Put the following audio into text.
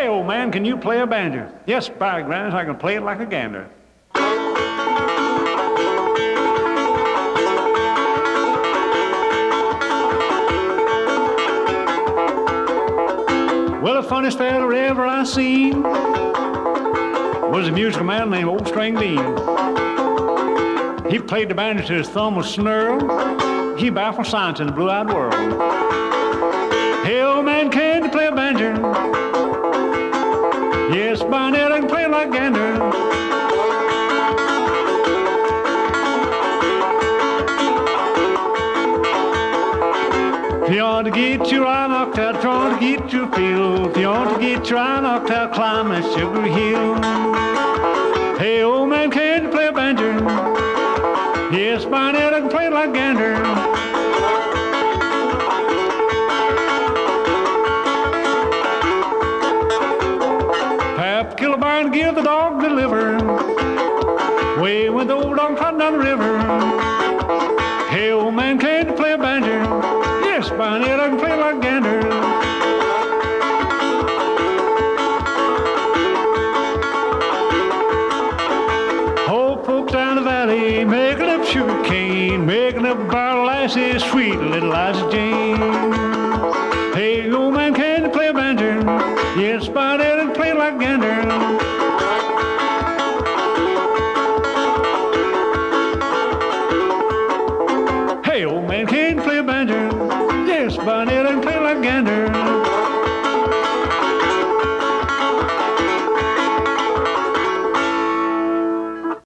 Hey, old man, can you play a banjo? Yes, by granny, I can play it like a gander. Well, the funniest fella ever I seen was a musical man named Old String Bean. He played the banjo till his thumb was snarled. He baffled science in the blue-eyed world. Hey, old man, can you play a banjo? Yes, by now I can play it like gander. If you want to get your eye knocked out, trying to get your feel. If you want to get your eye knocked out, climb that sugar hill. Hey, old man, can you play a banjo? Yes, by now I can play it like gander. Pap, kill a barn and give the dog the liver. Way when the old dog trotting down the river. Hey, old man, can you play a banjo? Yes, by now I can play it like gander. Old folks down the valley making up sugar cane, making up barrel lasses, sweet little Liza Jane. Hey, old man, can you play a banjo? Yes, by now I can play it like gander. Hey, old man, can you play a banjo? Yes, by now I can play